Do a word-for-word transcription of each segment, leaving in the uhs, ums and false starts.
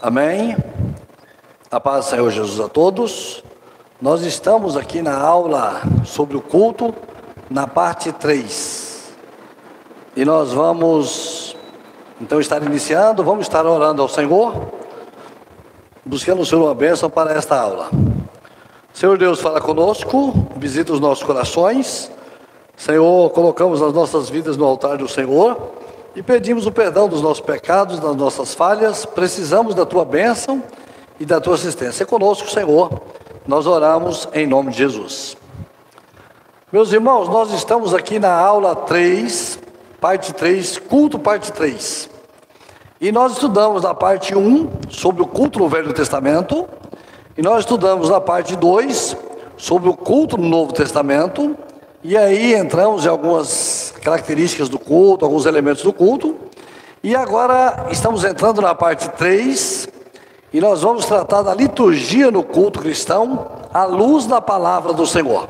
Amém? A paz do Senhor Jesus a todos. Nós estamos aqui na aula sobre o culto, na parte três. E nós vamos, então, estar iniciando, vamos estar orando ao Senhor, buscando o Senhor uma bênção para esta aula. Senhor Deus, fala conosco, visita os nossos corações. Senhor, colocamos as nossas vidas no altar do Senhor e pedimos o perdão dos nossos pecados, das nossas falhas. Precisamos da Tua bênção e da Tua assistência. Conosco, Senhor, nós oramos em nome de Jesus. Meus irmãos, nós estamos aqui na aula três, parte três, culto parte três. E nós estudamos na parte um sobre o culto no Velho Testamento. E nós estudamos na parte dois sobre o culto no Novo Testamento. E aí entramos em algumas características do culto, alguns elementos do culto. E agora estamos entrando na parte três. E nós vamos tratar da liturgia no culto cristão, à luz da palavra do Senhor.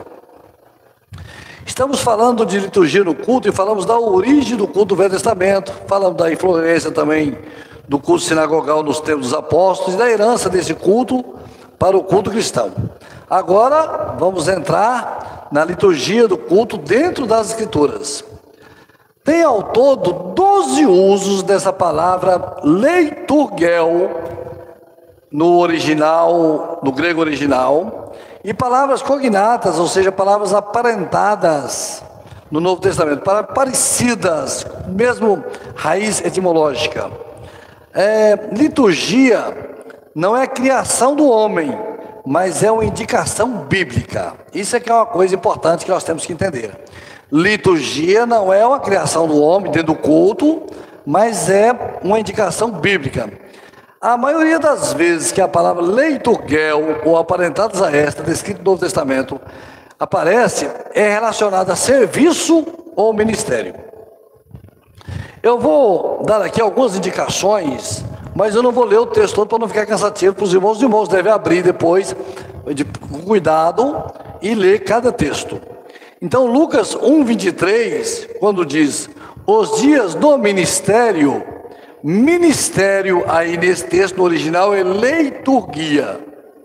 Estamos falando de liturgia no culto e falamos da origem do culto do Velho Testamento. Falamos da influência também do culto sinagogal nos tempos dos apóstolos e da herança desse culto para o culto cristão. Agora vamos entrar na liturgia do culto dentro das Escrituras. Tem ao todo doze usos dessa palavra leiturgel no original, no grego original, e palavras cognatas, ou seja, palavras aparentadas no Novo Testamento, parecidas, mesmo raiz etimológica. É, liturgia não é criação do homem, mas é uma indicação bíblica. Isso é que é uma coisa importante que nós temos que entender. Liturgia não é uma criação do homem dentro do culto, mas é uma indicação bíblica. A maioria das vezes que a palavra leiturgel ou aparentadas a esta, descrito no Novo Testamento, aparece, é relacionada a serviço ou ministério. Eu vou dar aqui algumas indicações, mas eu não vou ler o texto todo para não ficar cansativo para os irmãos. Os irmãos devem abrir depois, de, com cuidado, e ler cada texto. Então, Lucas um, vinte e três, quando diz, os dias do ministério, ministério aí nesse texto no original é leiturgia.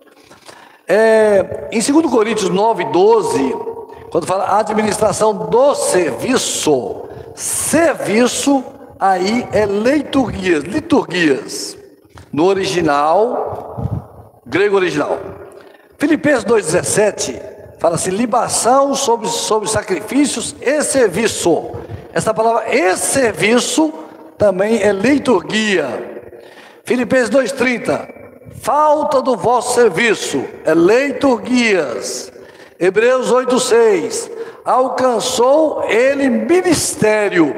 É, em dois Coríntios nove, doze, quando fala administração do serviço, serviço aí é liturgias, liturgias, no original, grego original. Filipenses dois, dezessete, fala assim, libação sobre, sobre sacrifícios e serviço. Essa palavra e serviço também é liturgia. Filipenses dois, trinta, falta do vosso serviço, é liturgias. Hebreus oito, seis, alcançou ele ministério,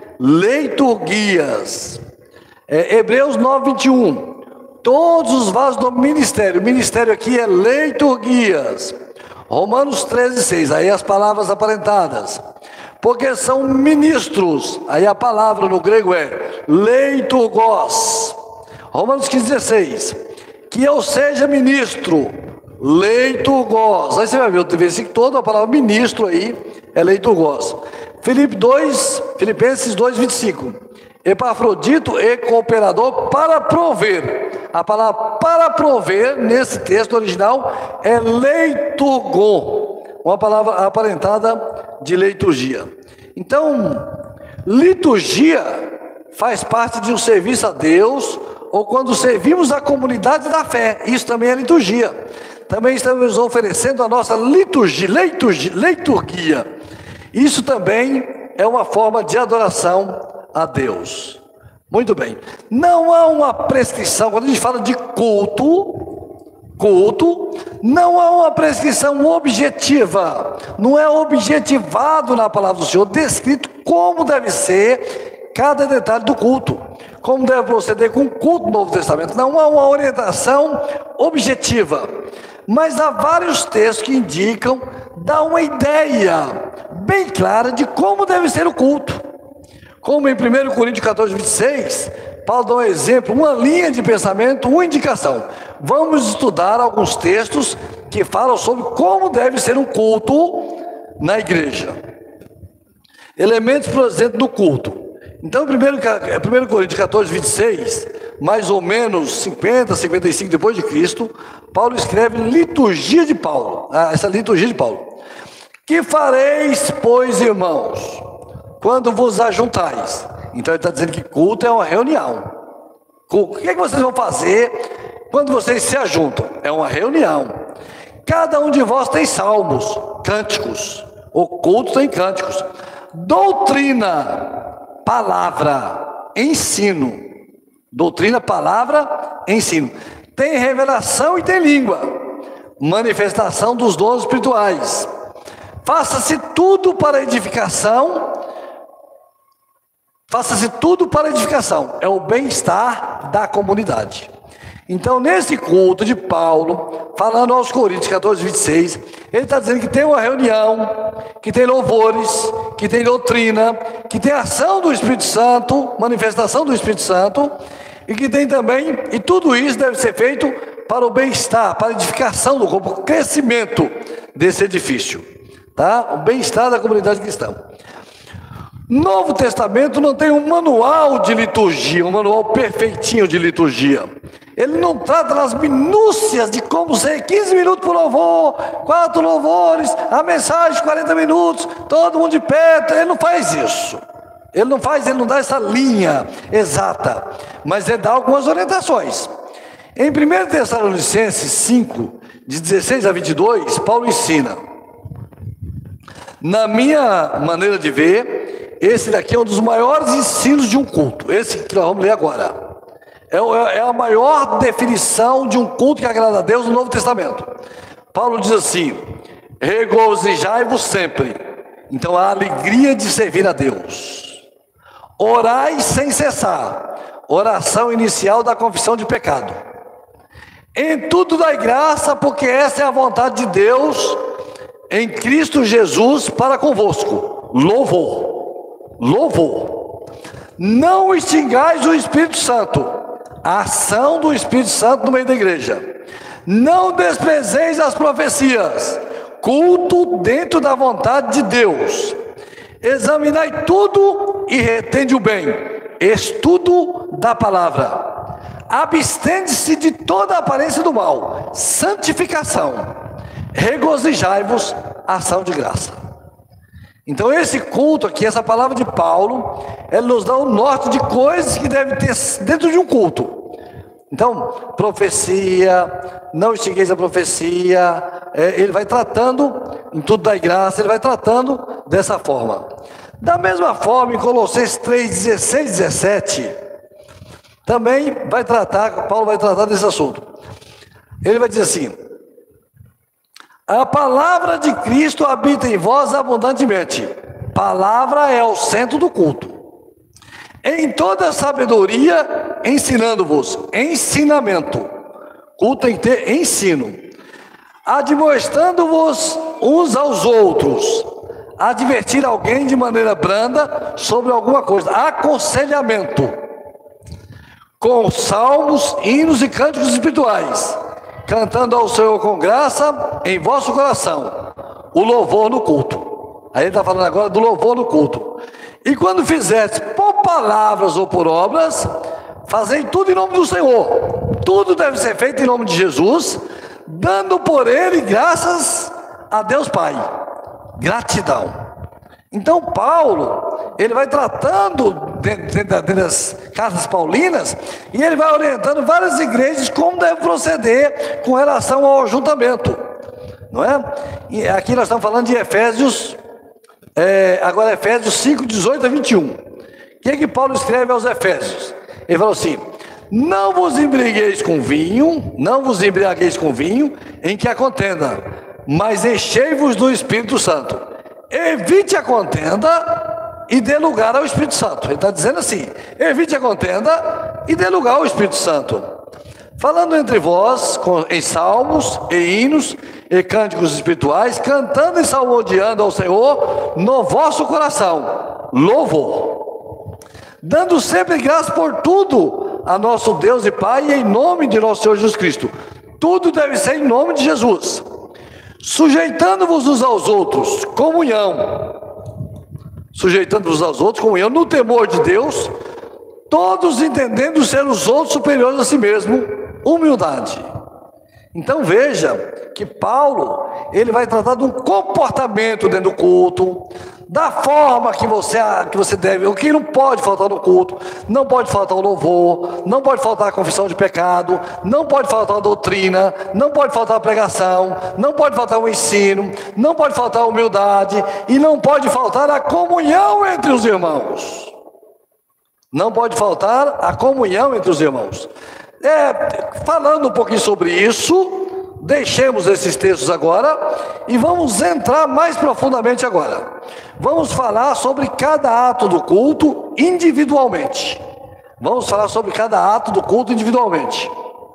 liturgias. É, Hebreus nove, vinte e um, todos os vasos do ministério, o ministério aqui é liturgias. Romanos treze, seis, aí as palavras aparentadas, porque são ministros, aí a palavra no grego é leiturgos. Romanos quinze, dezesseis, que eu seja ministro, leiturgos. Aí você vai ver o versículo todo, a palavra ministro aí é leiturgos. Filipe dois, Filipenses dois, vinte e cinco, Epafrodito e cooperador para prover. A palavra para prover nesse texto original é leiturgo, uma palavra aparentada de liturgia. Então, liturgia faz parte de um serviço a Deus, ou quando servimos a comunidade da fé, isso também é liturgia. Também estamos oferecendo a nossa liturgia, liturgia, liturgia. Isso também é uma forma de adoração a Deus. Muito bem. Não há uma prescrição, quando a gente fala de culto, culto, não há uma prescrição objetiva. Não é objetivado na palavra do Senhor, descrito como deve ser cada detalhe do culto. Como deve proceder com o culto do Novo Testamento. Não há uma orientação objetiva. Mas há vários textos que indicam, dá uma ideia bem clara de como deve ser o culto. Como em primeiro Coríntios quatorze, vinte e seis, Paulo dá um exemplo, uma linha de pensamento, uma indicação. Vamos estudar alguns textos que falam sobre como deve ser um culto na igreja. Elementos, por exemplo, do culto. Então, primeiro, primeiro Coríntios quatorze, vinte e seis, mais ou menos cinquenta, cinquenta e cinco depois de Cristo, Paulo escreve liturgia de Paulo, essa liturgia de Paulo. Que fareis, pois, irmãos, quando vos ajuntais? Então ele está dizendo que culto é uma reunião. O que é que vocês vão fazer quando vocês se ajuntam? É uma reunião. Cada um de vós tem salmos, cânticos. O culto tem cânticos. Doutrina, palavra, ensino. Doutrina, palavra, ensino. Tem revelação e tem língua. Manifestação dos dons espirituais. Faça-se tudo para edificação. Faça-se tudo para edificação. É o bem-estar da comunidade. Então, nesse culto de Paulo, falando aos Coríntios catorze, vinte e seis, ele está dizendo que tem uma reunião, que tem louvores, que tem doutrina, que tem ação do Espírito Santo, manifestação do Espírito Santo, e que tem também, e tudo isso deve ser feito para o bem-estar, para a edificação do corpo, o crescimento desse edifício, tá? O bem-estar da comunidade cristã. Novo Testamento não tem um manual de liturgia, um manual perfeitinho de liturgia. Ele não trata das minúcias de como ser quinze minutos por louvor, quatro louvores, a mensagem de quarenta minutos, todo mundo de pé. Ele não faz isso. Ele não faz, ele não dá essa linha exata, mas ele dá algumas orientações. Em primeira Tessalonicenses cinco, de dezesseis a vinte e dois, Paulo ensina. Na minha maneira de ver, esse daqui é um dos maiores ensinos de um culto. Esse que nós vamos ler agora. É a maior definição de um culto que agrada a Deus no Novo Testamento. Paulo diz assim: regozijai-vos sempre. Então a alegria de servir a Deus. Orai sem cessar. Oração inicial da confissão de pecado. Em tudo dai graça, porque essa é a vontade de Deus em Cristo Jesus para convosco. Louvor. Louvor. Não extingais o Espírito Santo. A ação do Espírito Santo no meio da igreja. Não desprezeis as profecias. Culto dentro da vontade de Deus. Examinai tudo e retende o bem. Estudo da palavra. Abstende-se de toda a aparência do mal. Santificação. Regozijai-vos, ação de graça. Então esse culto aqui, essa palavra de Paulo, ela nos dá o norte de coisas que devem ter dentro de um culto. Então, profecia, não extingueis a profecia, é, ele vai tratando, em tudo da graça, ele vai tratando dessa forma. Da mesma forma, em Colossenses três, dezesseis e dezessete, também vai tratar, Paulo vai tratar desse assunto. Ele vai dizer assim: a palavra de Cristo habita em vós abundantemente. Palavra é o centro do culto. Em toda sabedoria, ensinando-vos. Ensinamento. Culto tem que ter ensino. Admoestando-vos uns aos outros. Advertir alguém de maneira branda sobre alguma coisa. Aconselhamento. Com salmos, hinos e cânticos espirituais. Cantando ao Senhor com graça em vosso coração, o louvor no culto. Aí ele está falando agora do louvor no culto. E quando fizerdes por palavras ou por obras, fazei tudo em nome do Senhor. Tudo deve ser feito em nome de Jesus, dando por ele graças a Deus Pai. Gratidão. Então Paulo, ele vai tratando dentro das cartas paulinas, e ele vai orientando várias igrejas como deve proceder com relação ao ajuntamento, não é? E aqui nós estamos falando de Efésios, é, agora Efésios cinco, dezoito a vinte e um. O que é que Paulo escreve aos Efésios? Ele falou assim: não vos embriagueis com vinho, não vos embriagueis com vinho, em que há contenda, mas enchei-vos do Espírito Santo. Evite a contenda e dê lugar ao Espírito Santo. Ele está dizendo assim: evite a contenda e dê lugar ao Espírito Santo. Falando entre vós com, em salmos e hinos e cânticos espirituais, cantando e salmodiando ao Senhor no vosso coração. Louvor. Dando sempre graça por tudo a nosso Deus e Pai, em nome de nosso Senhor Jesus Cristo. Tudo deve ser em nome de Jesus. Sujeitando-vos uns aos outros, comunhão. Sujeitando-vos aos outros, comunhão, no temor de Deus. todos entendendo ser os outros superiores a si mesmo, humildade. Então veja que Paulo, ele vai tratar de um comportamento dentro do culto, da forma que você, que você deve, o que não pode faltar no culto. Não pode faltar o louvor, não pode faltar a confissão de pecado, não pode faltar a doutrina, não pode faltar a pregação, não pode faltar o ensino, não pode faltar a humildade e não pode faltar a comunhão entre os irmãos. Não pode faltar a comunhão entre os irmãos. É, falando um pouquinho sobre isso, deixemos esses textos agora e vamos entrar mais profundamente agora. Vamos falar sobre cada ato do culto individualmente. Vamos falar sobre cada ato do culto individualmente.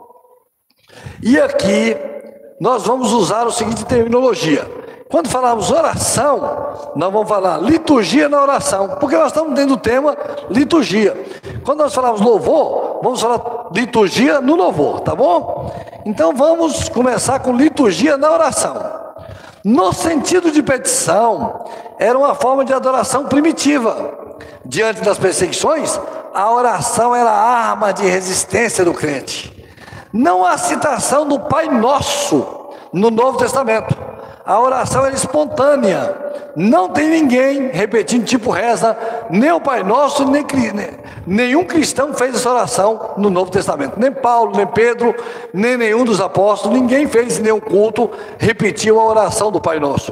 E aqui nós vamos usar a seguinte terminologia. Quando falarmos oração, nós vamos falar liturgia na oração, porque nós estamos dentro do tema liturgia. Quando nós falarmos louvor, vamos falar liturgia no louvor, tá bom? Então vamos começar com liturgia na oração. No sentido de petição, era uma forma de adoração primitiva. Diante das perseguições, a oração era a arma de resistência do crente. Não há citação do Pai Nosso no Novo Testamento. A oração era espontânea. Não tem ninguém repetindo tipo reza, nem o Pai Nosso, nem, nem nenhum cristão fez essa oração no Novo Testamento. Nem Paulo, nem Pedro, nem nenhum dos apóstolos, ninguém fez em nenhum culto, repetiu a oração do Pai Nosso.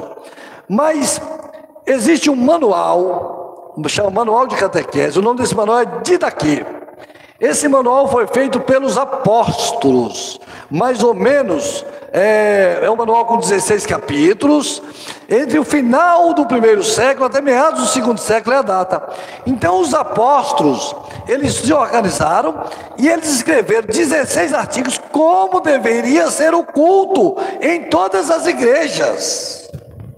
Mas existe um manual, chama Manual de Catequese, o nome desse manual é Didaquê. Esse manual foi feito pelos apóstolos, mais ou menos, é, é um manual com dezesseis capítulos, entre o final do primeiro século até meados do segundo século é a data. Então os apóstolos, eles se organizaram e eles escreveram dezesseis artigos como deveria ser o culto em todas as igrejas.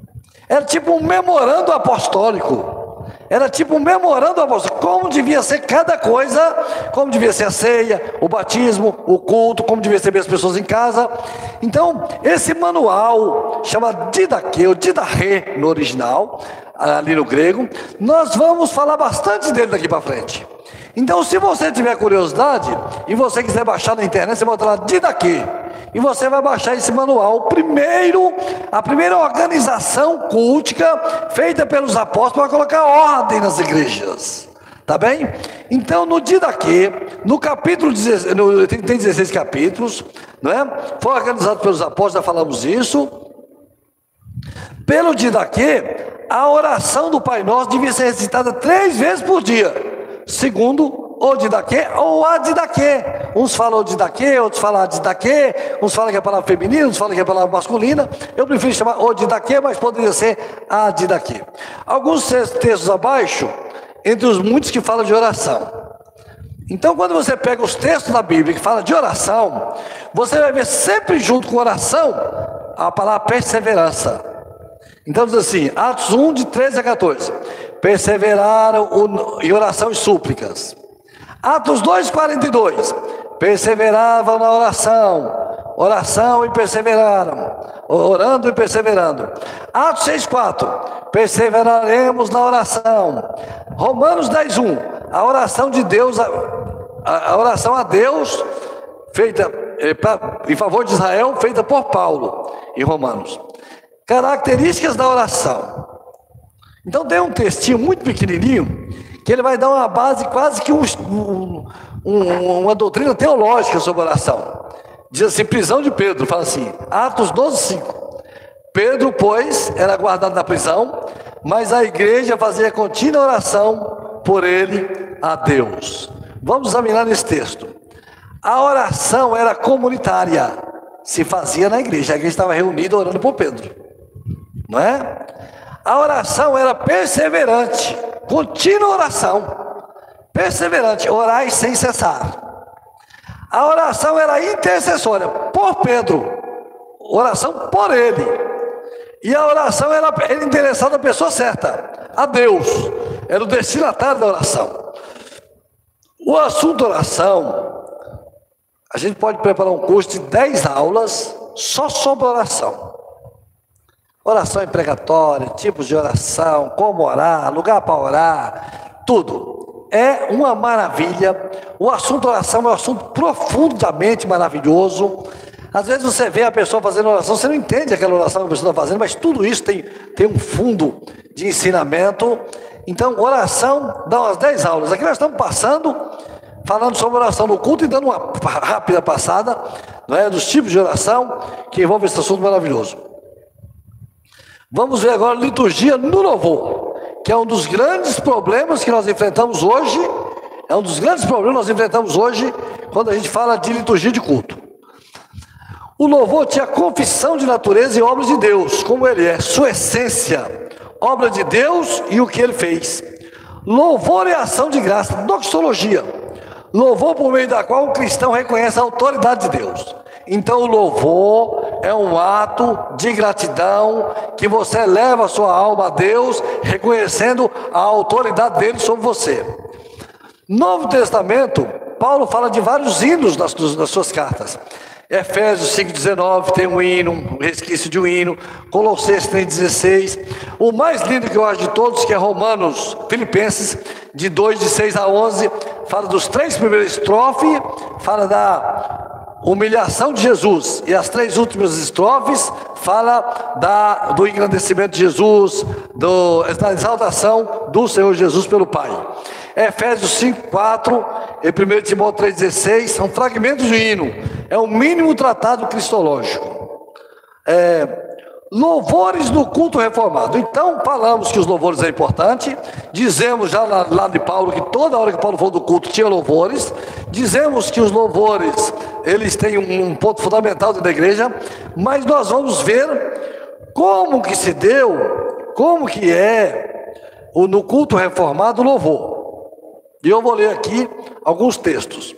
Era tipo um memorando apostólico. Era tipo um memorando apostólico, como devia ser cada coisa, como devia ser a ceia, o batismo, o culto, como devia ser as pessoas em casa. Então, esse manual, chama Didaquê, ou Didaquê no original, ali no grego, nós vamos falar bastante dele daqui para frente. Então, se você tiver curiosidade, e você quiser baixar na internet, você bota lá Didaquê, e você vai baixar esse manual, primeiro, a primeira organização cultica feita pelos apóstolos para colocar ordem nas igrejas, tá bem? Então no Didaquê, no capítulo dezesseis, no, tem dezesseis capítulos, não é? Foi organizado pelos apóstolos, já falamos isso. Pelo Didaquê, a oração do Pai Nosso devia ser recitada três vezes por dia, segundo o Didaquê ou a Didaquê. Uns falam Didaquê, outros falam a Didaquê, uns falam que é a palavra feminina, outros falam que é a palavra masculina. Eu prefiro chamar o Didaquê, mas poderia ser a Didaquê. Alguns textos abaixo, entre os muitos que falam de oração. Então, quando você pega os textos da Bíblia que falam de oração, você vai ver sempre junto com oração a palavra perseverança. Então diz assim, Atos um, de treze a quatorze. Perseveraram em oração e súplicas. Atos dois, quarenta e dois. Perseveravam na oração, oração e perseveraram, orando e perseverando. Atos seis, quatro. Perseveraremos na oração. Romanos dez, um. A oração de Deus, a, a oração a Deus feita eh, pra, em favor de Israel, feita por Paulo em Romanos. Características da oração. Então tem um textinho muito pequenininho que ele vai dar uma base, quase que um, um, um, uma doutrina teológica sobre oração. Diz assim, prisão de Pedro, fala assim, Atos doze, cinco. Pedro, pois, era guardado na prisão, mas a igreja fazia contínua oração por ele a Deus. Vamos examinar nesse texto. A oração era comunitária, se fazia na igreja, a igreja estava reunida orando por Pedro, não é? A oração era perseverante, contínua oração, perseverante, orai sem cessar. A oração era intercessória, por Pedro, oração por ele. E a oração era, era interessada à pessoa certa, a Deus, era o destinatário da oração. O assunto oração, a gente pode preparar um curso de dez aulas só sobre oração. Oração imprecatória, tipos de oração, como orar, lugar para orar, tudo. é uma maravilha. O assunto oração é um assunto profundamente maravilhoso. Às vezes você vê a pessoa fazendo oração, você não entende aquela oração que a pessoa está fazendo, mas tudo isso tem, tem um fundo de ensinamento. Então, oração dá umas dez aulas. Aqui nós estamos passando, falando sobre oração no culto e dando uma rápida passada, não é, dos tipos de oração que envolve esse assunto maravilhoso. Vamos ver agora liturgia no louvor, que é um dos grandes problemas que nós enfrentamos hoje. É um dos grandes problemas que nós enfrentamos hoje quando a gente fala de liturgia de culto. O louvor tinha confissão de natureza e obra de Deus, como ele é, sua essência, obra de Deus e o que ele fez. Louvor é ação de graça, doxologia. Louvor por meio da qual o cristão reconhece a autoridade de Deus. Então o louvor é um ato de gratidão que você leva a sua alma a Deus, reconhecendo a autoridade dele sobre você. No Novo Testamento, Paulo fala de vários hinos nas, nas suas cartas. Efésios cinco, dezenove tem um hino, um resquício de um hino. Colossenses três, dezesseis. O mais lindo que eu acho de todos, que é Romanos, Filipenses, de dois, de seis a onze, fala dos três primeiros estrofes, fala da humilhação de Jesus, e as três últimas estrofes fala da, do engrandecimento de Jesus, do, da exaltação do Senhor Jesus pelo Pai. Efésios cinco, quatro e primeiro Timóteo três, dezesseis são fragmentos de hino. É o mínimo tratado cristológico. É, louvores no culto reformado. Então falamos que os louvores é importante. Dizemos já lá, lá de Paulo que toda hora que Paulo falou do culto tinha louvores. Dizemos que os louvores eles têm um, um ponto fundamental da igreja. Mas nós vamos ver como que se deu, como que é o, no culto reformado o louvor. E eu vou ler aqui alguns textos.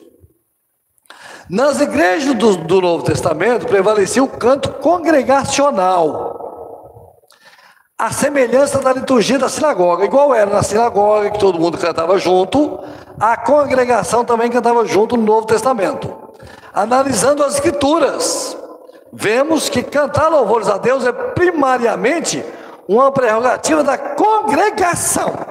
Nas igrejas do, do Novo Testamento prevalecia o canto congregacional, a semelhança da liturgia da sinagoga. Igual era na sinagoga, que todo mundo cantava junto, a congregação também cantava junto no Novo Testamento. Analisando as escrituras, vemos que cantar louvores a Deus é primariamente uma prerrogativa da congregação.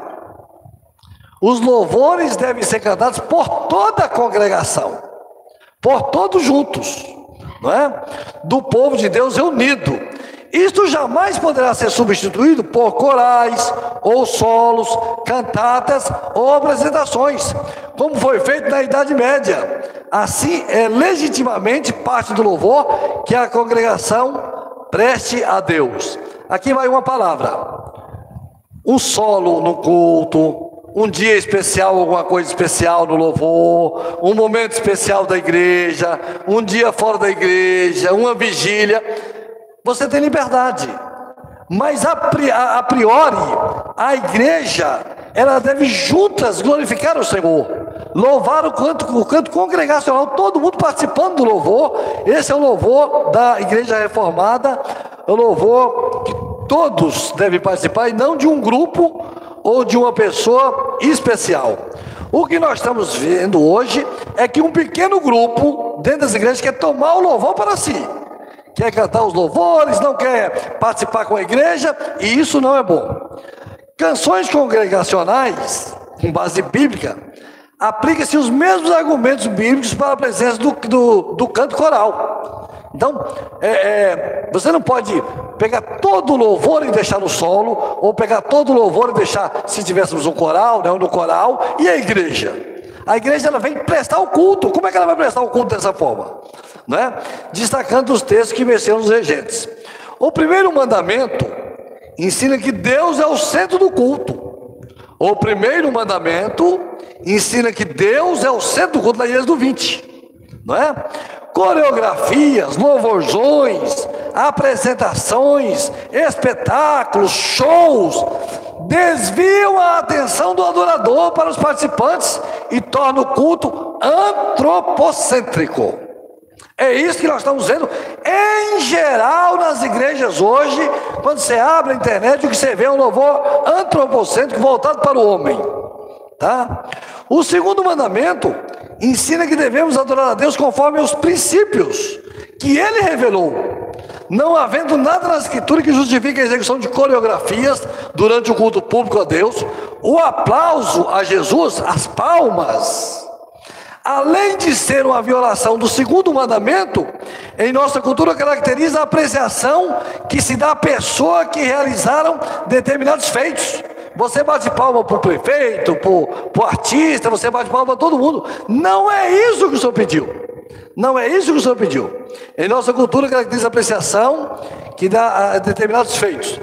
Os louvores devem ser cantados por toda a congregação, por todos juntos, não é? Do povo de Deus reunido. Isto jamais poderá ser substituído por corais, ou solos, cantatas ou apresentações, como foi feito na Idade Média. Assim, é legitimamente parte do louvor que a congregação preste a Deus. Aqui vai uma palavra: um solo no culto, um dia especial, alguma coisa especial no louvor, um momento especial da igreja, um dia fora da igreja, uma vigília. Você tem liberdade, mas a priori a igreja ela deve juntas glorificar o Senhor, louvar o canto, o canto congregacional, todo mundo participando do louvor. Esse é o louvor da igreja reformada, o louvor que todos devem participar e não de um grupo ou de uma pessoa especial. O que nós estamos vendo hoje é que um pequeno grupo dentro das igrejas quer tomar o louvor para si, quer cantar os louvores, não quer participar com a igreja, e isso não é bom. Canções congregacionais, com base bíblica, aplica-se os mesmos argumentos bíblicos para a presença do, do, do canto coral. Então, é, é, você não pode pegar todo o louvor e deixar no solo, ou pegar todo o louvor e deixar, se tivéssemos um coral, né, no coral, e a igreja. A igreja ela vem prestar o culto. Como é que ela vai prestar o culto dessa forma? Né? Destacando os textos que mencionam os regentes. O primeiro mandamento ensina que Deus é o centro do culto. O primeiro mandamento ensina que Deus é o centro do culto, na Êxodo vinte, não é? Coreografias, louvorzões, apresentações, espetáculos, shows, desviam a atenção do adorador para os participantes e tornam o culto antropocêntrico. É isso que nós estamos vendo em geral nas igrejas hoje. Quando você abre a internet, o que você vê é um louvor antropocêntrico voltado para o homem, tá? O segundo mandamento ensina que devemos adorar a Deus conforme os princípios que Ele revelou. não havendo nada na Escritura que justifique a execução de coreografias durante o culto público a Deus, o aplauso a Jesus, as palmas, além de ser uma violação do segundo mandamento, em nossa cultura caracteriza a apreciação que se dá à pessoa que realizaram determinados feitos. Você bate palma para o prefeito, para o artista, você bate palma para todo mundo. Não é isso que o Senhor pediu. Não é isso que o Senhor pediu. Em nossa cultura caracteriza a apreciação que dá a determinados feitos.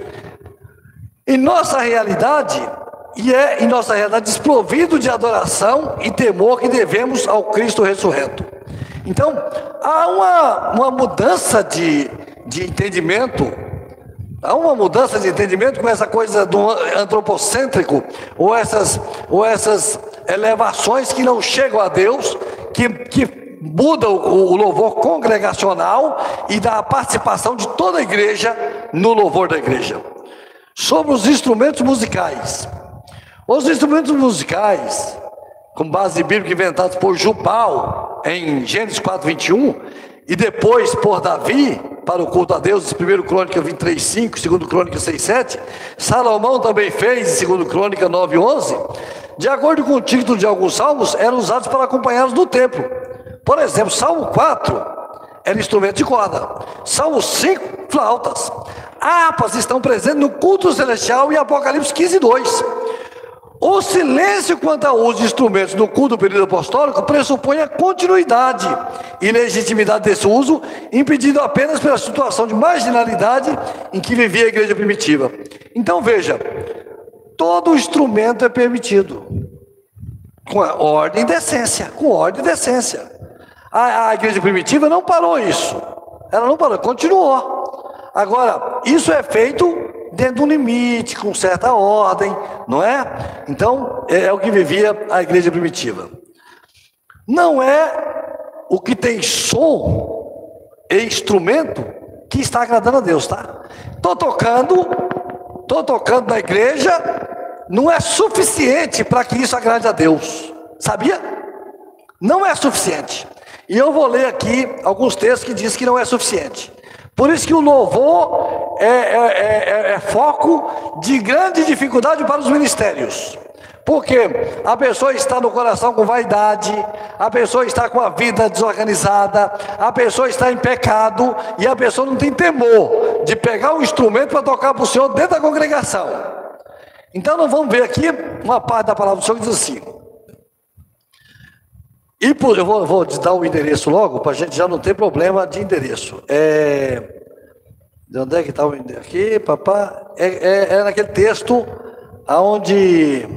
Em nossa realidade, e é em nossa realidade desprovido de adoração e temor que devemos ao Cristo ressurreto. Então, há uma, uma mudança de, de entendimento, há uma mudança de entendimento com essa coisa do antropocêntrico, ou essas, ou essas elevações que não chegam a Deus, que, que muda o, o louvor congregacional e da participação de toda a igreja no louvor da igreja. Sobre os instrumentos musicais. Os instrumentos musicais, com base bíblica inventados por Jubal, em Gênesis quatro, vinte e um, e depois por Davi, para o culto a Deus, primeira Crônica vinte e três, cinco, segunda Crônica seis, sete, Salomão também fez, em segunda Crônica nove, onze, de acordo com o título de alguns salmos, eram usados para acompanhá-los no templo. Por exemplo, Salmo quatro era instrumento de corda, Salmo cinco, flautas. Harpas estão presentes no culto celestial em Apocalipse quinze, dois. O silêncio quanto ao uso de instrumentos no culto do período apostólico pressupõe a continuidade e legitimidade desse uso, impedido apenas pela situação de marginalidade em que vivia a igreja primitiva. Então veja, todo instrumento é permitido, com a ordem e decência, com ordem e decência. A, a igreja primitiva não parou isso, ela não parou, continuou. Agora, isso é feito dentro de um limite, com certa ordem, não é? Então, é, é o que vivia a igreja primitiva. Não é o que tem som e instrumento que está agradando a Deus, tá? Estou tocando, estou tocando na igreja, não é suficiente para que isso agrade a Deus, sabia? Não é suficiente. E eu vou ler aqui alguns textos que dizem que não é suficiente. Por isso que o louvor é, é, é, é foco de grande dificuldade para os ministérios. Porque a pessoa está no coração com vaidade, a pessoa está com a vida desorganizada, a pessoa está em pecado e a pessoa não tem temor de pegar um instrumento para tocar para o Senhor dentro da congregação. Então nós vamos ver aqui uma parte da palavra do Senhor que diz assim. E por, eu vou, vou dar o endereço logo, para a gente já não ter problema de endereço. É, de onde é que está o endereço? Aqui, papá. É, é, é naquele texto onde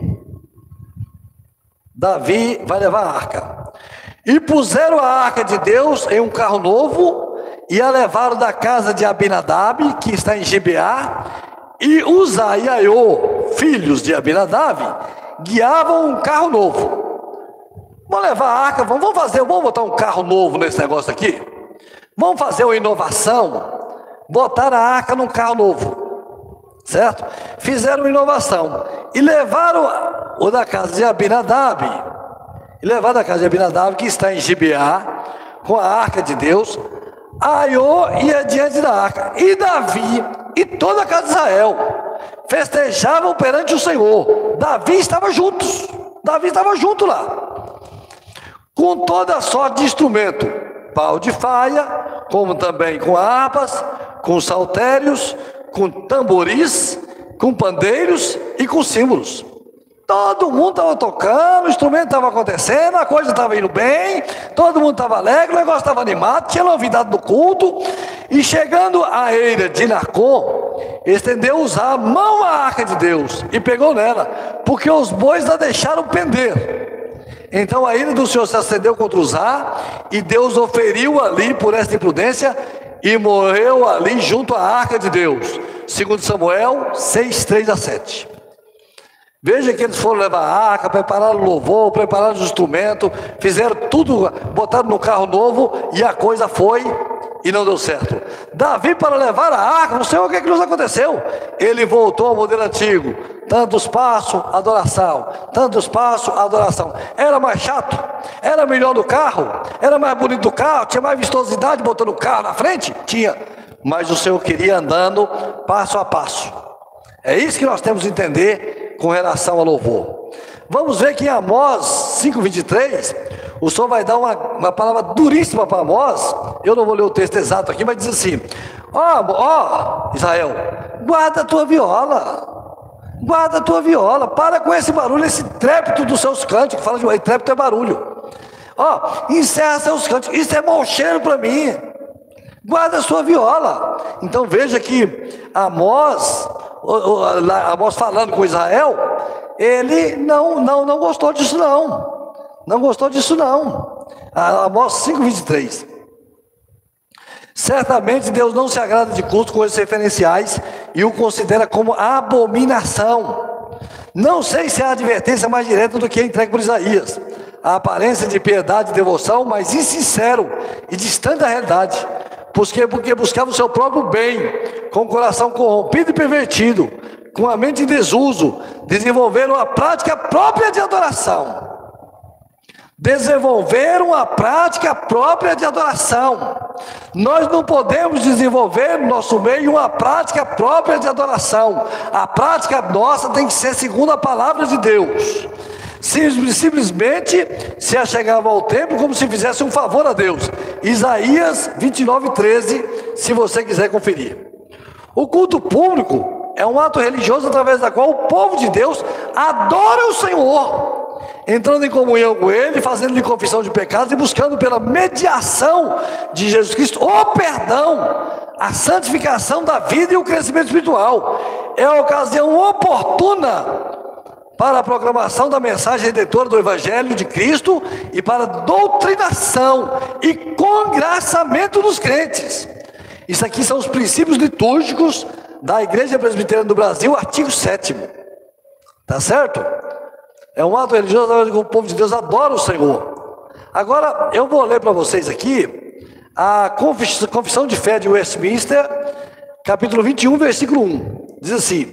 Davi vai levar a arca. E puseram a arca de Deus em um carro novo, e a levaram da casa de Abinadab, que está em Gibeá, e Uzá e Aiô, filhos de Abinadab, guiavam um carro novo. Vamos levar a arca, vamos fazer, vamos botar um carro novo nesse negócio aqui? Vamos fazer uma inovação? Botar a arca num carro novo, certo? Fizeram uma inovação e levaram o da casa de Abinadab, e levaram da casa de Abinadab, que está em Gibeá, com a arca de Deus. Aiô ia diante da arca, e Davi e toda a casa de Israel festejavam perante o Senhor. Davi estava juntos, Davi estava junto lá, com toda a sorte de instrumento, pau de faia, como também com harpas, com saltérios, com tamboris, com pandeiros e com símbolos. Todo mundo estava tocando, o instrumento estava acontecendo, a coisa estava indo bem, todo mundo estava alegre, o negócio estava animado, tinha novidade do culto. E chegando à eira de Nacon, estendeu Uzá a mão à arca de Deus e pegou nela, porque os bois a deixaram pender. Então a ira do Senhor se acendeu contra Uzá, e Deus o feriu ali por esta imprudência, e morreu ali junto à arca de Deus. Segundo Samuel seis, três a sete. Veja que eles foram levar a arca, prepararam o louvor, prepararam os instrumentos, fizeram tudo, botaram no carro novo, e a coisa foi e não deu certo. Davi, para levar a arca, não sei o que, é que nos aconteceu, ele voltou ao modelo antigo. Tantos passos, adoração. Tantos passos, adoração. Era mais chato? Era melhor do carro? Era mais bonito do carro? Tinha mais vistosidade botando o carro na frente? Tinha. mas o Senhor queria andando passo a passo. É isso que nós temos que entender com relação ao louvor. Vamos ver que em Amós cinco, vinte e três, o Senhor vai dar uma, uma palavra duríssima para Amós. Eu não vou ler o texto exato aqui, mas diz assim: ó, oh, ó, oh, Israel, guarda a tua viola. Guarda a tua viola, para com esse barulho, esse trépito dos seus cânticos. Fala de um trépito é barulho. Ó, oh, encerra seus cânticos, isso é mau cheiro para mim. Guarda a sua viola. Então veja que Amós, Amós falando com Israel, ele não, não, não gostou disso não. Não gostou disso não. Amós cinco, vinte e três. Certamente Deus não se agrada de culto com esses referenciais e o considera como abominação. Não sei se é a advertência mais direta do que a entregue por Isaías. A aparência de piedade e devoção, mas insincero e distante da realidade. Porque, porque buscava o seu próprio bem, com o coração corrompido e pervertido, com a mente em desuso, desenvolveram a prática própria de adoração. Desenvolveram a prática própria de adoração. Nós não podemos desenvolver no nosso meio uma prática própria de adoração. A prática nossa tem que ser segundo a palavra de Deus. Simplesmente se achegava ao templo como se fizesse um favor a Deus. Isaías vinte e nove, treze, se você quiser conferir. O culto público é um ato religioso através da qual o povo de Deus adora o Senhor, entrando em comunhão com Ele, fazendo-lhe confissão de pecados e buscando pela mediação de Jesus Cristo o perdão, a santificação da vida e o crescimento espiritual. É a ocasião oportuna para a proclamação da mensagem redentora do Evangelho de Cristo e para a doutrinação e congraçamento dos crentes. Isso aqui são os princípios litúrgicos da Igreja Presbiteriana do Brasil, artigo sétimo. Tá certo? É um ato religioso que o povo de Deus adora o Senhor. Agora, eu vou ler para vocês aqui a Confissão de Fé de Westminster, capítulo vinte e um, versículo um. Diz assim: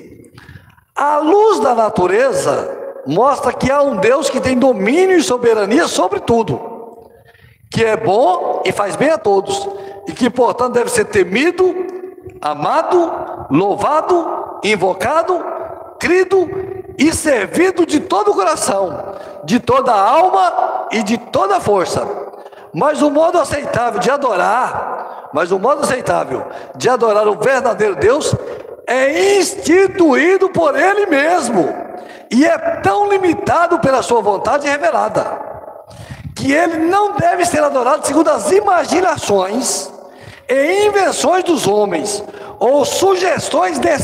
a luz da natureza mostra que há um Deus que tem domínio e soberania sobre tudo, que é bom e faz bem a todos, e que, portanto, deve ser temido, amado, louvado, invocado, crido e servido de todo o coração, de toda a alma e de toda a força. Mas o modo aceitável de adorar, mas o modo aceitável de adorar o verdadeiro Deus é instituído por Ele mesmo, e é tão limitado pela sua vontade revelada, que Ele não deve ser adorado segundo as imaginações e invenções dos homens, ou sugestões de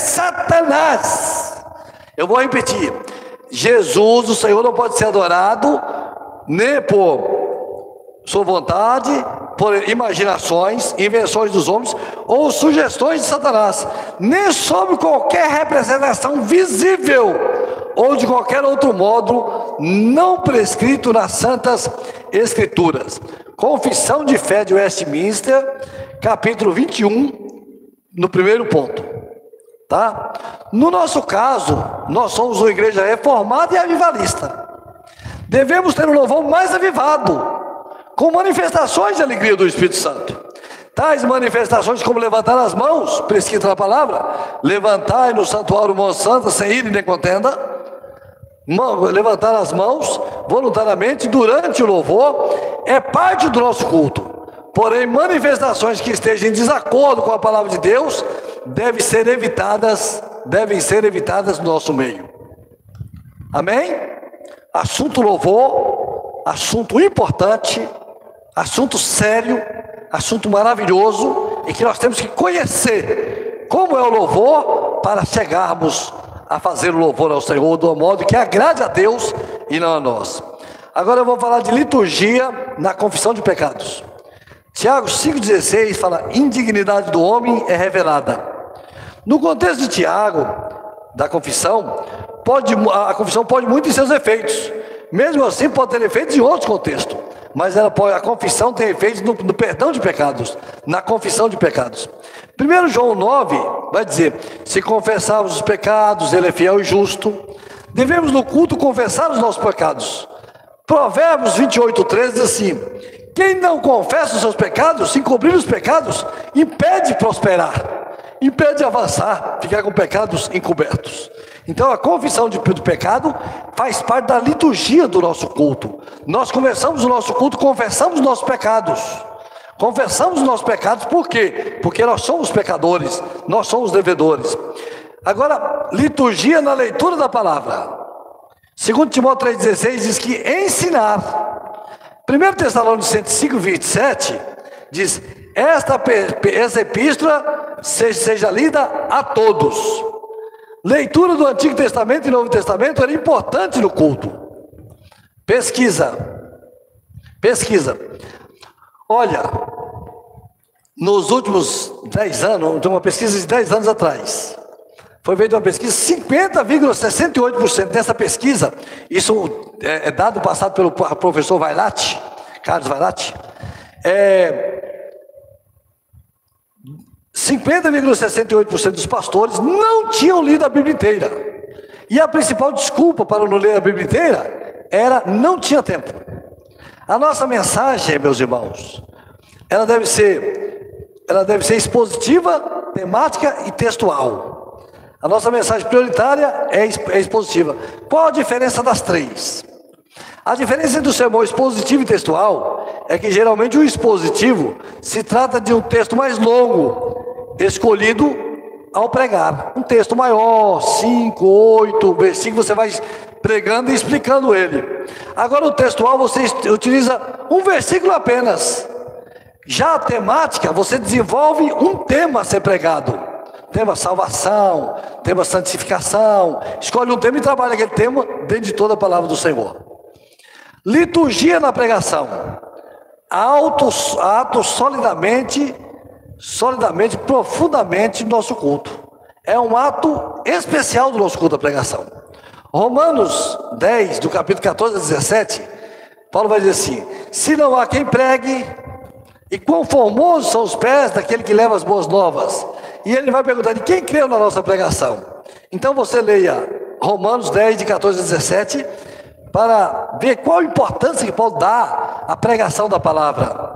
Satanás. Eu vou repetir: Jesus, o Senhor, não pode ser adorado nem por sua vontade, por imaginações, invenções dos homens ou sugestões de Satanás, nem sob qualquer representação visível ou de qualquer outro modo não prescrito nas Santas Escrituras. Confissão de Fé de Westminster, capítulo vinte e um, no primeiro ponto. Tá? No nosso caso, nós somos uma igreja reformada e avivalista. Devemos ter um louvor mais avivado, com manifestações de alegria do Espírito Santo. Tais manifestações como levantar as mãos, prescrita na palavra, levantai no santuário mão santa, sem ira nem contenda, levantar as mãos voluntariamente durante o louvor, é parte do nosso culto. Porém, manifestações que estejam em desacordo com a palavra de Deus, devem ser evitadas, devem ser evitadas no nosso meio. Amém? Assunto louvor, assunto importante, assunto sério, assunto maravilhoso, e que nós temos que conhecer como é o louvor para chegarmos a fazer o louvor ao Senhor do modo que agrade a Deus e não a nós. Agora eu vou falar de liturgia na confissão de pecados. Tiago cinco, dezesseis fala: indignidade do homem é revelada. No contexto de Tiago, da confissão, pode, a confissão pode muito em seus efeitos. Mesmo assim, pode ter efeitos em outros contextos, mas ela pode, a confissão tem efeitos no, no perdão de pecados, na confissão de pecados. primeiro João nove vai dizer: se confessarmos os pecados, Ele é fiel e justo. Devemos no culto confessar os nossos pecados. Provérbios vinte e oito, treze diz assim: quem não confessa os seus pecados, se encobrir os pecados, impede prosperar, impede avançar, ficar com pecados encobertos. Então a confissão de, do pecado faz parte da liturgia do nosso culto. Nós começamos o nosso culto, confessamos os nossos pecados. Confessamos os nossos pecados, por quê? Porque nós somos pecadores, nós somos devedores. Agora, liturgia na leitura da palavra. Segundo Timóteo três dezesseis diz que ensinar. primeiro Tessalonicenses cinco, vinte e sete diz: esta, essa epístola seja, seja lida a todos. Leitura do Antigo Testamento e Novo Testamento era importante no culto. Pesquisa. Pesquisa. Olha, nos últimos dez anos, tem uma pesquisa de dez anos atrás, foi feita uma pesquisa, cinquenta vírgula sessenta e oito por cento dessa pesquisa, isso é, é dado passado pelo professor Vailate, Carlos Vailate, é, cinquenta vírgula sessenta e oito por cento dos pastores não tinham lido a Bíblia inteira. E a principal desculpa para não ler a Bíblia inteira era não tinha tempo. A nossa mensagem, meus irmãos, ela deve ser, ela deve ser expositiva, temática e textual. A nossa mensagem prioritária é expositiva. Qual a diferença das três? A diferença entre o sermão expositivo e textual é que geralmente o expositivo se trata de um texto mais longo, escolhido ao pregar. Um texto maior, cinco, oito versículos, você vai pregando e explicando ele. Agora o textual você utiliza um versículo apenas. Já a temática, você desenvolve um tema a ser pregado. Tema salvação, tema santificação. Escolhe um tema e trabalha aquele tema dentro de toda a palavra do Senhor. Liturgia na pregação. Ato, ato solidamente, solidamente, profundamente do nosso culto. É um ato especial do nosso culto da pregação. Romanos dez, do capítulo quatorze a dezessete, Paulo vai dizer assim: se não há quem pregue, e quão formosos são os pés daquele que leva as boas novas. E ele vai perguntar: de quem creu na nossa pregação? Então você leia Romanos dez, de quatorze a dezessete, para ver qual a importância que Paulo dá à pregação da palavra.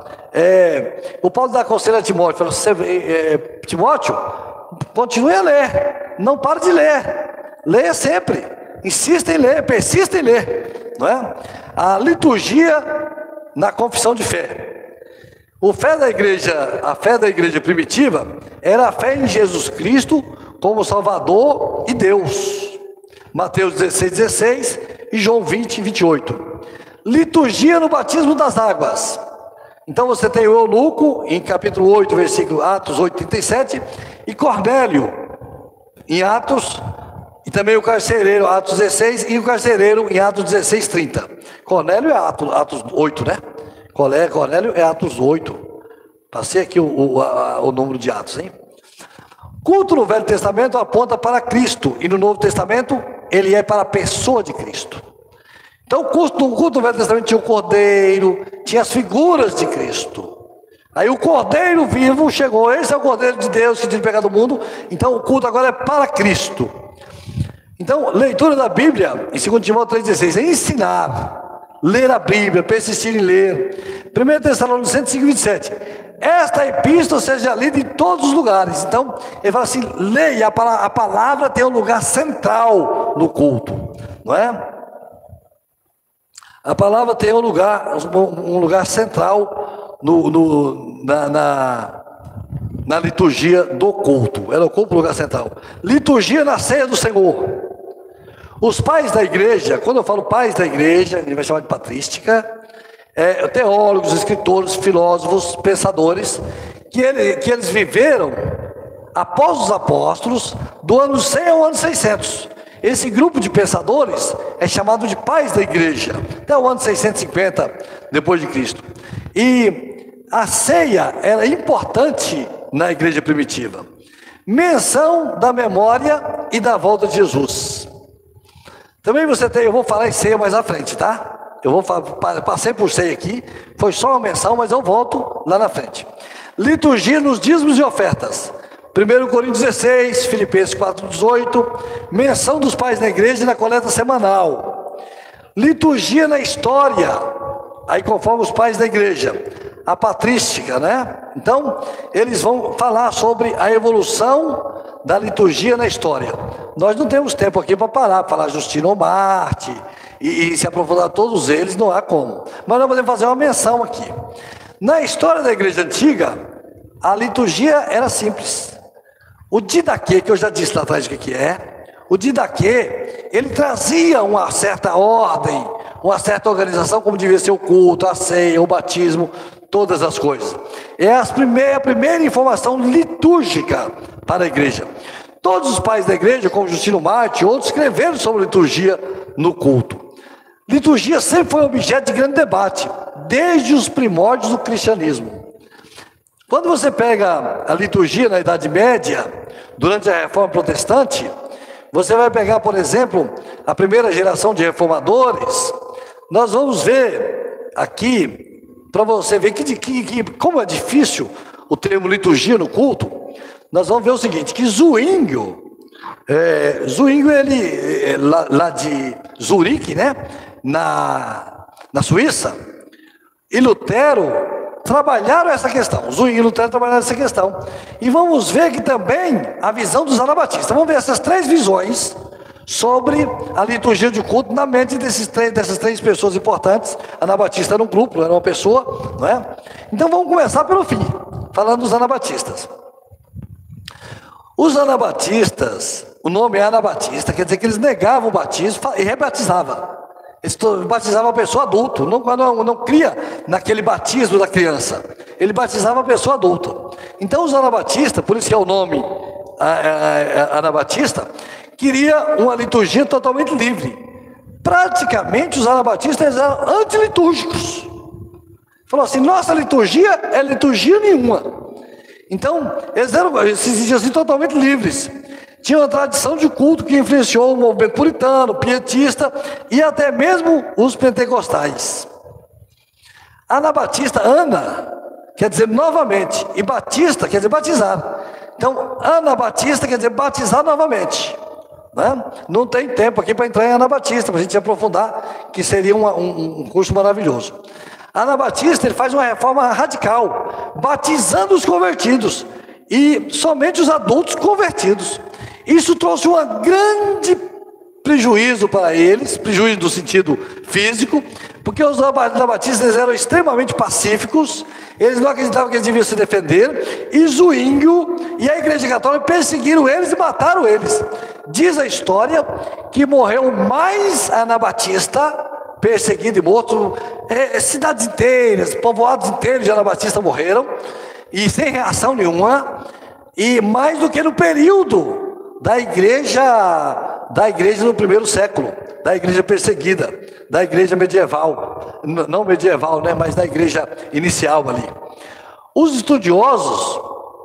É, o Paulo dá conselho a Timóteo, falou: você, é, Timóteo, continue a ler, não pare de ler, leia sempre, insista em ler, persista em ler, não é? A liturgia na confissão de fé. O fé da igreja, a fé da igreja primitiva era a fé em Jesus Cristo como Salvador e Deus. Mateus dezesseis, dezesseis e João vinte, vinte e oito. Liturgia no batismo das águas. Então você tem o eunuco em capítulo oito, versículo Atos oito, trinta e sete, e Cornélio em Atos, e também o carcereiro, Atos dezesseis, e o carcereiro em Atos dezesseis, trinta. Cornélio é Atos, Atos oito, né? Cornélio é Atos oito. Passei aqui o, o, a, o número de Atos, hein? Culto no Velho Testamento aponta para Cristo, e no Novo Testamento ele é para a pessoa de Cristo. Então o culto, no culto do Velho Testamento tinha o Cordeiro, tinha as figuras de Cristo. Aí o Cordeiro vivo chegou, esse é o Cordeiro de Deus que tira o pecado do mundo. Então o culto agora é para Cristo. Então, leitura da Bíblia, em segundo Timóteo três, dezesseis, é ensinar. Ler a Bíblia, persistir em ler. primeiro Tessalonicenses cinco, vinte e sete. Esta epístola seja lida em todos os lugares. Então, ele fala assim: leia, a palavra, a palavra tem um lugar central no culto, não é? A palavra tem um lugar, um lugar central no, no, na, na, na liturgia do culto. Ela ocupa o lugar central. Liturgia na ceia do Senhor. Os pais da igreja, quando eu falo pais da igreja, ele vai chamar de patrística, é, teólogos, escritores, filósofos, pensadores, que, ele, que eles viveram após os apóstolos, do ano cem ao ano seiscentos. Esse grupo de pensadores é chamado de pais da igreja, até o ano seiscentos e cinquenta depois de Cristo. E a ceia era importante na igreja primitiva. Menção da memória e da volta de Jesus. Também você tem, eu vou falar em ceia mais à frente, tá? Eu vou falar, passei por ceia aqui, foi só uma menção, mas eu volto lá na frente. Liturgia nos dízimos e ofertas. primeiro Coríntios dezesseis, Filipenses quatro, dezoito, menção dos pais na igreja e na coleta semanal. Liturgia na história, aí conforme os pais da igreja, a patrística, né? Então, eles vão falar sobre a evolução da liturgia na história. Nós não temos tempo aqui para parar, para falar Justino Marte e, e se aprofundar todos eles, não há como. Mas nós podemos fazer uma menção aqui. Na história da igreja antiga, a liturgia era simples. O didaquê, que eu já disse lá atrás o que é, o didaquê, ele trazia uma certa ordem, uma certa organização, como devia ser o culto, a ceia, o batismo, todas as coisas. É as primeiras, a primeira informação litúrgica para a igreja. Todos os pais da igreja, como Justino Marte e outros, escreveram sobre liturgia no culto. Liturgia sempre foi objeto de grande debate, desde os primórdios do cristianismo. Quando você pega a liturgia na Idade Média, durante a Reforma Protestante, você vai pegar, por exemplo, a primeira geração de reformadores. Nós vamos ver aqui, para você ver que, que, que, como é difícil o termo liturgia no culto, nós vamos ver o seguinte, que Zwinglio, é, Zwinglio, ele, é, lá, lá de Zurique, né, na, na Suíça, e Lutero trabalharam essa questão, Zwinglio e Lutero trabalharam essa questão, e vamos ver que também a visão dos anabatistas, vamos ver essas três visões sobre a liturgia de culto na mente desses três, dessas três pessoas importantes. Anabatista era um grupo, não era uma pessoa, não é? Então vamos começar pelo fim, falando dos anabatistas. Os anabatistas, o nome é anabatista, quer dizer que eles negavam o batismo e rebatizavam. Eles batizavam a pessoa adulta, não, não, não cria naquele batismo da criança, ele batizava a pessoa adulta. Então os anabatistas, por isso que é o nome a, a, a, anabatista, queria uma liturgia totalmente livre. Praticamente os anabatistas eram antilitúrgicos. Falou assim, nossa liturgia é liturgia nenhuma. Então, eles eram, eles se sentiam assim totalmente livres. Tinha uma tradição de culto que influenciou o movimento puritano, pietista e até mesmo os pentecostais. Anabatista, Ana, quer dizer novamente, e Batista quer dizer batizar. Então, Anabatista quer dizer batizar novamente. Né? Não tem tempo aqui para entrar em Anabatista, para a gente se aprofundar, que seria uma, um, um curso maravilhoso. Anabatista, ele faz uma reforma radical, batizando os convertidos, e somente os adultos convertidos. Isso trouxe um grande prejuízo para eles, prejuízo no sentido físico, porque os anabatistas eram extremamente pacíficos, eles não acreditavam que eles deviam se defender, e Zwinglio e a Igreja Católica perseguiram eles e mataram eles. Diz a história que morreu mais anabatista, perseguido e morto, é, cidades inteiras, povoados inteiros de anabatistas morreram, e sem reação nenhuma, e mais do que no período da igreja, da igreja no primeiro século, da igreja perseguida, da igreja medieval, não medieval, né, mas da igreja inicial ali. Os estudiosos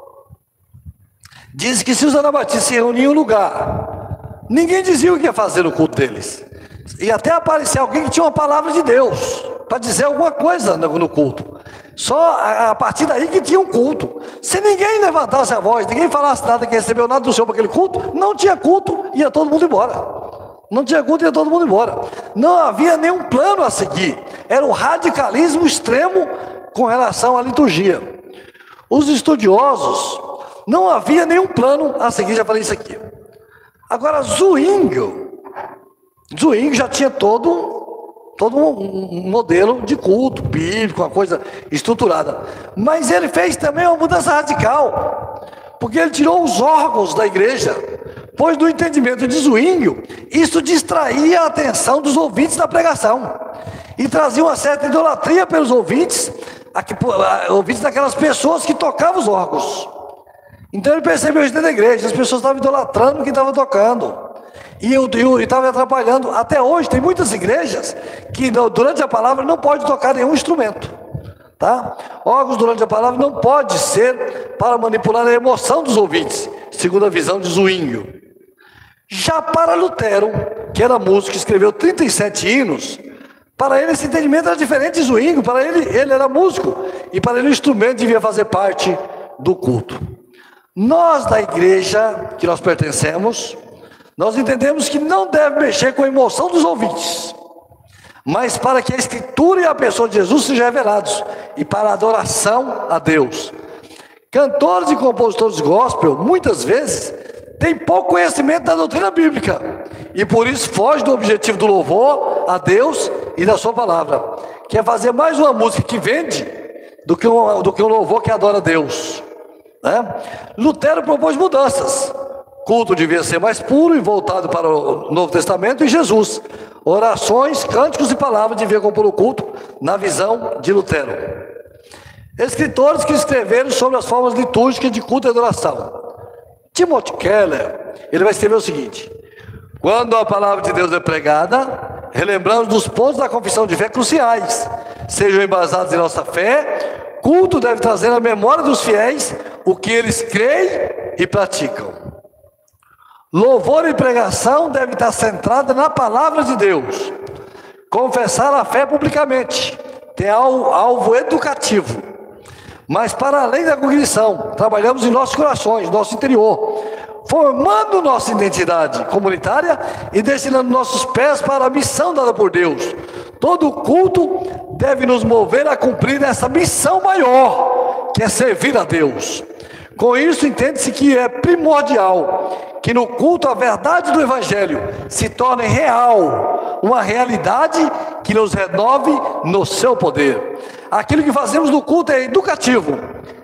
dizem que se os anabatistas se reuniam em um lugar, ninguém dizia o que ia fazer no culto deles, e até aparecia alguém que tinha uma palavra de Deus, para dizer alguma coisa no culto. Só a partir daí que tinha um culto. Se ninguém levantasse a voz, ninguém falasse nada, que recebeu nada do Senhor para aquele culto, não tinha culto, ia todo mundo embora. Não tinha culto, ia todo mundo embora. Não havia nenhum plano a seguir. Era um radicalismo extremo com relação à liturgia. Os estudiosos, não havia nenhum plano a seguir, já falei isso aqui. Agora, Zwinglio, Zwinglio já tinha todo todo um modelo de culto bíblico, uma coisa estruturada. Mas ele fez também uma mudança radical, porque ele tirou os órgãos da igreja, pois no entendimento de Zwinglio, isso distraía a atenção dos ouvintes da pregação, e trazia uma certa idolatria pelos ouvintes, aqui, ouvintes daquelas pessoas que tocavam os órgãos. Então ele percebeu isso dentro da igreja, as pessoas estavam idolatrando o que estava tocando. E estava atrapalhando. Até hoje tem muitas igrejas que durante a palavra não pode tocar nenhum instrumento, tá? Órgãos durante a palavra não pode ser para manipular a emoção dos ouvintes, segundo a visão de Zwinglio. Já para Lutero, que era músico, escreveu trinta e sete hinos, para ele esse entendimento era diferente de Zwinglio. Para ele, ele era músico, e para ele o instrumento devia fazer parte do culto. Nós da igreja que nós pertencemos, nós entendemos que não deve mexer com a emoção dos ouvintes. mas para que a Escritura e a pessoa de Jesus sejam revelados, e para a adoração a Deus. Cantores e compositores gospel, muitas vezes, têm pouco conhecimento da doutrina bíblica, e por isso fogem do objetivo do louvor a Deus e da sua palavra, que é fazer mais uma música que vende, do que um, do que um louvor que adora a Deus, né? Lutero propôs mudanças. O culto devia ser mais puro e voltado para o Novo Testamento e Jesus. Orações, cânticos e palavras deviam compor o culto na visão de Lutero. Escritores que escreveram sobre as formas litúrgicas de culto e adoração. Timothy Keller, ele vai escrever o seguinte: quando a palavra de Deus é pregada, relembramos dos pontos da confissão de fé cruciais, sejam embasados em nossa fé. Culto deve trazer à memória dos fiéis o que eles creem e praticam. Louvor e pregação devem estar centrados na palavra de Deus. Confessar a fé publicamente tem alvo educativo. Mas para além da cognição, trabalhamos em nossos corações, nosso interior, formando nossa identidade comunitária e destinando nossos pés para a missão dada por Deus. Todo culto deve nos mover a cumprir essa missão maior, que é servir a Deus. Com isso, entende-se que é primordial que no culto a verdade do Evangelho se torne real, uma realidade que nos renove no seu poder. Aquilo que fazemos no culto é educativo,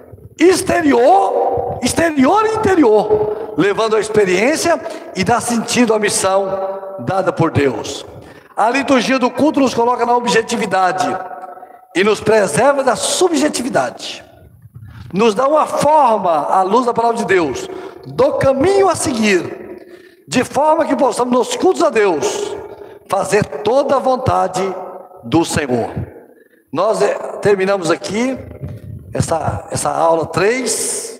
exterior, exterior e interior, levando a experiência e dá sentido à missão dada por Deus. A liturgia do culto nos coloca na objetividade e nos preserva da subjetividade. Nos dá uma forma à luz da palavra de Deus, do caminho a seguir, de forma que possamos nos cultos a Deus fazer toda a vontade do Senhor. Nós terminamos aqui essa, essa aula três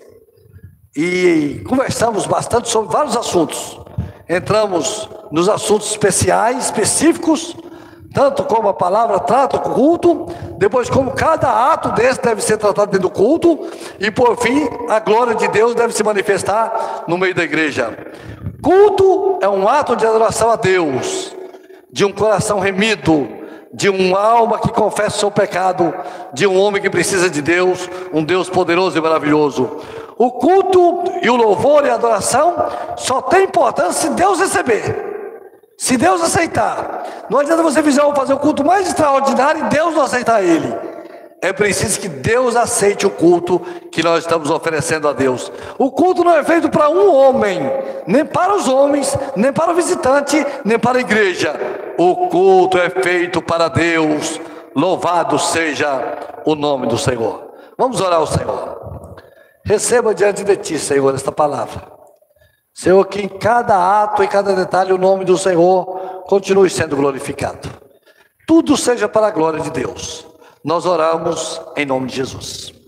e conversamos bastante sobre vários assuntos. Entramos nos assuntos especiais, específicos, tanto como a palavra trata o culto, depois como cada ato desse deve ser tratado dentro do culto, e por fim, a glória de Deus deve se manifestar no meio da igreja. Culto é um ato de adoração a Deus, de um coração remido, de uma alma que confessa o seu pecado, de um homem que precisa de Deus, um Deus poderoso e maravilhoso. O culto e o louvor e a adoração só tem importância se Deus receber. Se Deus aceitar. Não adianta você fazer o culto mais extraordinário e Deus não aceitar ele. É preciso que Deus aceite o culto que nós estamos oferecendo a Deus. O culto não é feito para um homem, nem para os homens, nem para o visitante, nem para a igreja. O culto é feito para Deus. Louvado seja o nome do Senhor. Vamos orar ao Senhor. Receba diante de ti, Senhor, esta palavra. Senhor, que em cada ato e cada detalhe o nome do Senhor continue sendo glorificado. Tudo seja para a glória de Deus. Nós oramos em nome de Jesus.